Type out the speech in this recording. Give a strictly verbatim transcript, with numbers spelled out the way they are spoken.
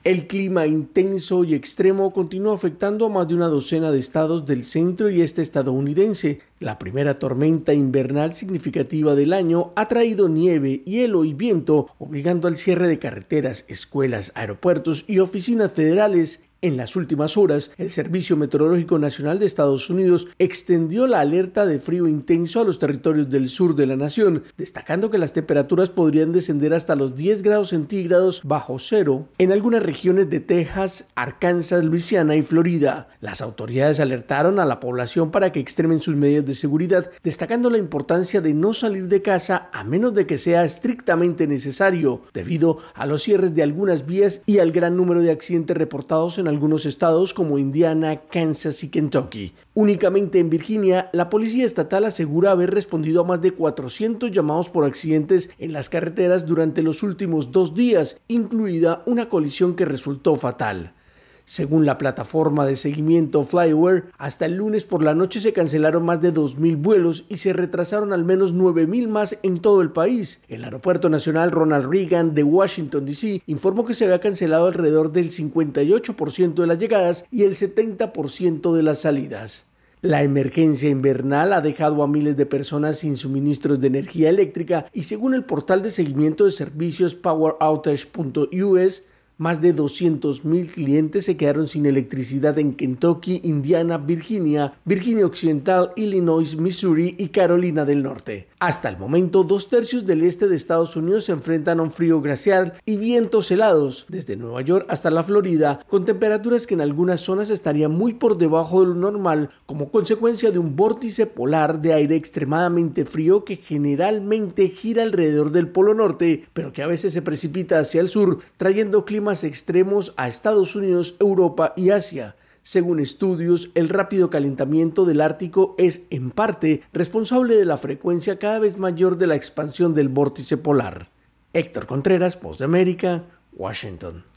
El clima intenso y extremo continúa afectando a más de una docena de estados del centro y este estadounidense. La primera tormenta invernal significativa del año ha traído nieve, hielo y viento, obligando al cierre de carreteras, escuelas, aeropuertos y oficinas federales. En las últimas horas, el Servicio Meteorológico Nacional de Estados Unidos extendió la alerta de frío intenso a los territorios del sur de la nación, destacando que las temperaturas podrían descender hasta los diez grados centígrados bajo cero en algunas regiones de Texas, Arkansas, Luisiana y Florida. Las autoridades alertaron a la población para que extremen sus medidas de seguridad, destacando la importancia de no salir de casa a menos de que sea estrictamente necesario, debido a los cierres de algunas vías y al gran número de accidentes reportados en algunos estados como Indiana, Kansas y Kentucky. Únicamente en Virginia, la policía estatal asegura haber respondido a más de cuatrocientos llamados por accidentes en las carreteras durante los últimos dos días, incluida una colisión que resultó fatal. Según la plataforma de seguimiento FlightAware, hasta el lunes por la noche se cancelaron más de dos mil vuelos y se retrasaron al menos nueve mil más en todo el país. El Aeropuerto Nacional Ronald Reagan de Washington, D C informó que se había cancelado alrededor del cincuenta y ocho por ciento de las llegadas y el setenta por ciento de las salidas. La emergencia invernal ha dejado a miles de personas sin suministros de energía eléctrica y según el portal de seguimiento de servicios power outage punto u s, más de doscientos mil clientes se quedaron sin electricidad en Kentucky, Indiana, Virginia, Virginia Occidental, Illinois, Missouri y Carolina del Norte. Hasta el momento, dos tercios del este de Estados Unidos se enfrentan a un frío glacial y vientos helados, desde Nueva York hasta la Florida, con temperaturas que en algunas zonas estarían muy por debajo de lo normal como consecuencia de un vórtice polar de aire extremadamente frío que generalmente gira alrededor del Polo Norte, pero que a veces se precipita hacia el sur, trayendo clima extremos a Estados Unidos, Europa y Asia. Según estudios, el rápido calentamiento del Ártico es, en parte, responsable de la frecuencia cada vez mayor de la expansión del vórtice polar. Héctor Contreras, Voz de América, Washington.